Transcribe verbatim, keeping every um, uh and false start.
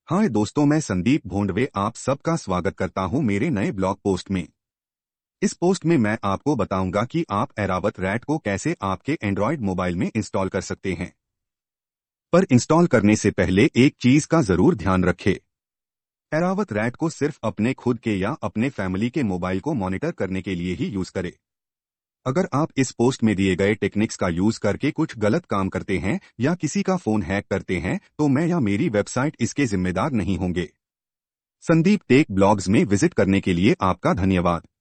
हाय दोस्तों, मैं संदीप भोंडवे आप सबका स्वागत करता हूं मेरे नए ब्लॉग पोस्ट में। इस पोस्ट में मैं आपको बताऊंगा कि आप एरावत रैट को कैसे आपके एंड्रॉयड मोबाइल में इंस्टॉल कर सकते हैं। पर इंस्टॉल करने से पहले एक चीज का जरूर ध्यान रखें। एरावत रैट को सिर्फ अपने खुद के या अपने फैमिली के मोबाइल को मॉनिटर करने के लिए ही यूज करें। अगर आप इस पोस्ट में दिए गए टेक्निक्स का यूज करके कुछ गलत काम करते हैं या किसी का फोन हैक करते हैं तो मैं या मेरी वेबसाइट इसके जिम्मेदार नहीं होंगे। संदीप टेक ब्लॉग्स में विजिट करने के लिए आपका धन्यवाद।